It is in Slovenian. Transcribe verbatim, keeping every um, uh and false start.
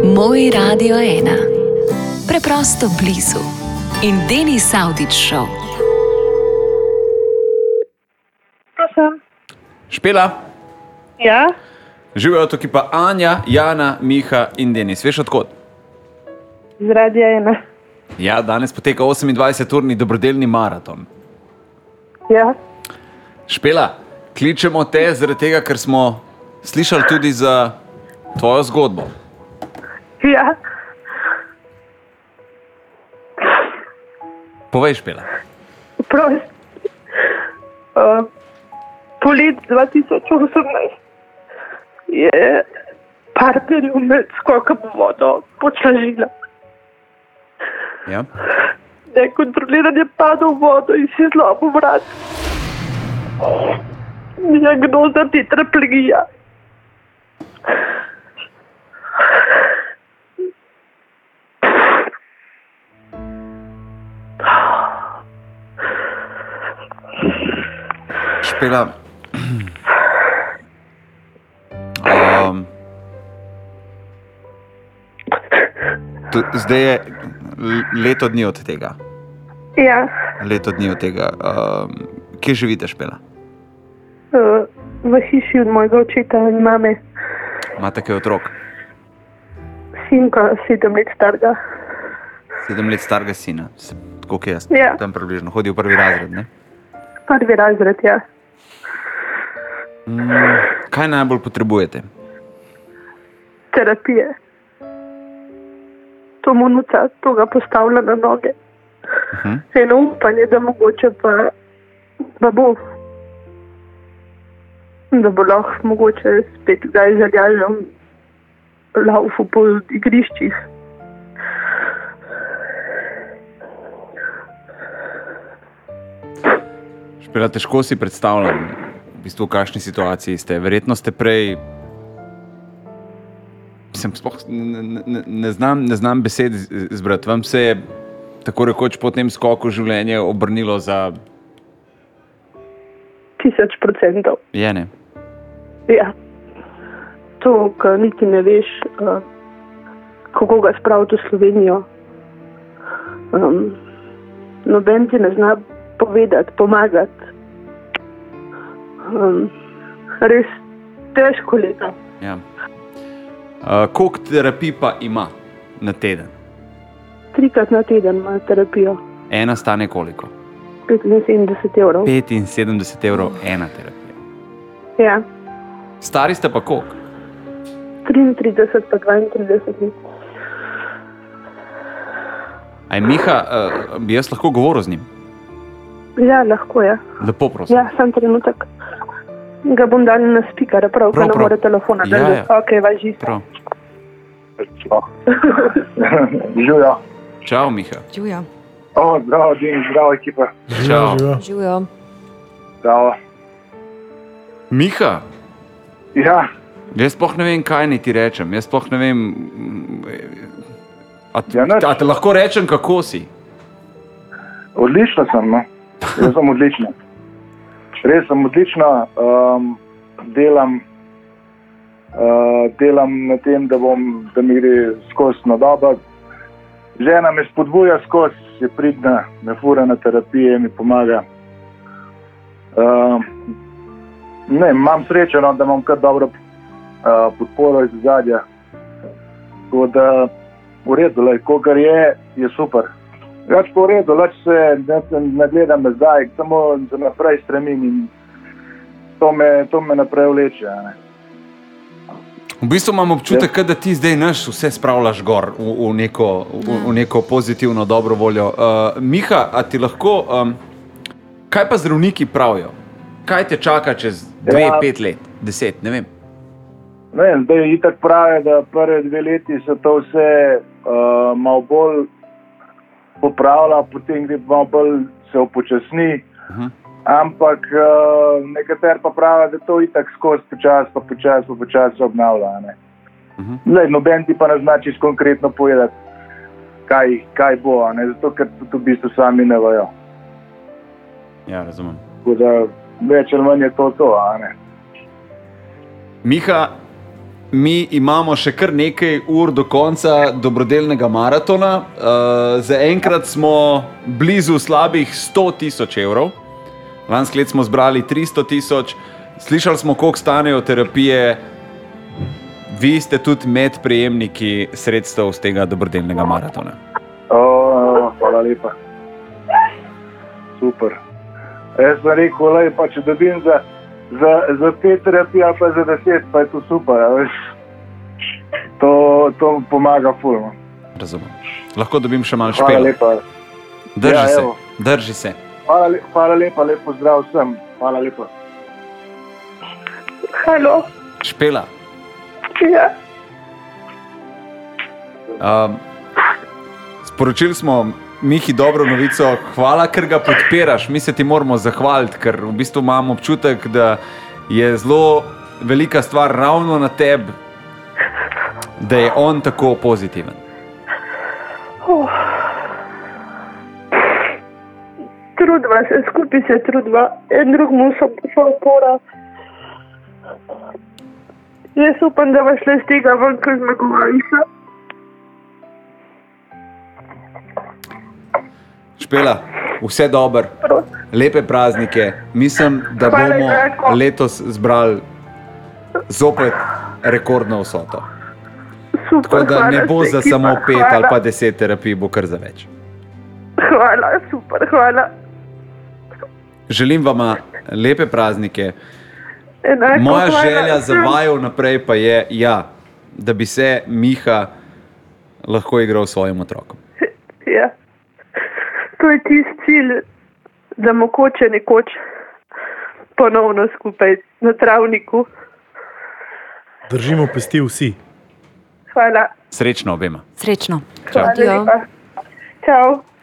Moj Radio ena. Preprosto blizu. In Denis Avdić Show. Prosim. Špela? Ja? Živijo tukaj pa Anja, Jana, Miha in Denis. Veš odkot? Z Radia ena. Ja, danes poteka osemindvajseturni dobrodelni maraton. Ja? Špela, kličemo te zaradi tega, ker smo slišali tudi za tvojo zgodbo. Ja? Povej, Špela. Prosim. Uh, polet dva tisoč osemnajst je partnerju med skokom v vodo počlažila. Ja? Nekontroliran je padel v vodo in si zlomil vrat. Diagnoza tetraplegija. Špela, um, t- zdaj je leto dni od tega. Ja. Leto dni od tega. Um, kje živite, Špela? Uh, v hiši od mojega očeta in mame. Imate kaj otrok? Sinka, sedem let starega. Sedem let starega sina. Se, koliko je jaz? Ja. Tam približno. Hodi v prvi razred, ne? Prvi razred, ja. Mm, kaj najbolj potrebujete? Terapije. To monuca, to ga postavlja na noge. Uh-huh. Eno upanje, da mogoče pa, pa bo. Da bo lahko mogoče spet zdaj zaljažem laufu po igriščih. Špela, težko si predstavljam, v bistvu, v kakšni situaciji ste. Verjetno ste prej... Sem sploh, ne, ne, ne, znam, ne znam besed izbrati. Vam se je tako rekoč po tem skoku življenje obrnilo za... Tisoč procentov. Je, ne? Ja. To, kar niti ne veš, uh, kako ga spraviti v Slovenijo. Um, noben ti ne zna povedati, pomagati. Um, res težko leto. Ja. Uh, koliko terapij pa ima na teden? Trikrat na teden ima terapijo. Ena stane koliko? petinsedemdeset evrov. petinsedemdeset evrov ena terapija. Ja. Stari ste pa koliko? triintrideset pa dvaintrideset let. Aj, Miha, uh, bi jaz lahko govoril z njim? Ja, lahko, ja. Lepo, prosim. Ja, sam trenutek. Ga bom dal na speaker, prav, Prav, ko ne prav. more telefona. Ja, da- ja. Ok, važi. Prav. Živijo. Čau, Miha. Živjo. O, zdravo, Denis, zdravo ekipa. Čau. Živjo. Zdravo. Miha, Ja, jaz sploh ne vem, kaj naj ti rečem. Jaz sploh ne vem... A, t- Ja, nič. a te lahko rečem, kako si? odlično sem, no. Jaz sem odlična. Res sem odlična. Um, delam, uh, delam na tem, da, bom, da mi gre skozi na dobro. Žena me spodbuja skozi, je pridna, me fura na terapije, mi pomaga. Um, ne, imam srečo, no, da imam kar dobro uh, podporo iz zadja. Tako da v redu, lej, kogar je, je super. Več po redu, leč se ne, ne gledam nazaj, samo za naprej stremim in to me, to me naprej vleče. a Ne. V bistvu imam občutek, ja. Da ti zdaj naš vse spravljaš gor v, v, neko, v, v neko pozitivno dobro voljo. Uh, Miha, a ti lahko... Um, kaj pa zdravniki pravijo? Kaj te čaka čez dve, Ja. pet let, deset, ne vem? Ne vem, zdaj itak pravi, da prve dve leti se to vse uh, malo bolj popravlja, potem gre malo bolj se upočasni. Uh-huh. Ampak uh, nekater pa pravi, da to itak skozi počas, pa počas, pa počas se obnavlja. Ne. Uh-huh. Lej, noben ti pa ne zna čisto konkretno povedati, kaj, kaj bo, a ne, zato ker tudi v bistvu sami ne vejo. Ja, razumem. Tako da več ali manj je to to, a ne. Miha, mi imamo še kar nekaj ur do konca dobrodelnega maratona. Uh, Zaenkrat smo blizu slabih sto tisoč evrov. Lansko let smo zbrali tristo tisoč. Slišali smo, koliko stanejo terapije. Vi ste tudi med prejemniki sredstev z tega dobrodelnega maratona. O, hvala lepa. Super. Jaz sem rekel, lej, pa če dobim za, za, za pet terapij ali pa za deset, pa je to super. Veš. To, to pomaga fulno. Razumem. Lahko dobim še malo Hvala špela. lepa. Drži Ja, se, evo. drži se. Hvala, le, hvala lepa, lep pozdrav vsem. Hvala lepa. Halo. Špela. Ja. Um, sporočili smo Mihi dobro novico, hvala, ker ga podpiraš. Mi se ti moramo zahvaliti, ker v bistvu imam občutek, da je zelo velika stvar ravno na tebi, da je on tako pozitiven. Oh. Trudva se, skupaj se trudva, en drugmu so, so opora. Jaz upam, da vas le z tega ven, ko zmagovalca. Špela, vse dobro, lepe praznike. Mislim, da Hvala, bomo Željko. letos zbrali zopet rekordno vsoto. Super, Tako da hvala ne bo se, za ekipa, samo pet hvala. ali pa deset terapij, bo kar za več. Hvala, super, hvala. Želim vam lepe praznike. Enako, Moja hvala želja za vsem. vaju naprej pa je, ja, da bi se Miha lahko igral s svojim otrokom. Ja. To je tisti cilj, da mogoče nekoč ponovno skupaj na travniku. Držimo pesti vsi. Hvala. Srečno obema. Srečno. Čau. Hvala lepa. Čau.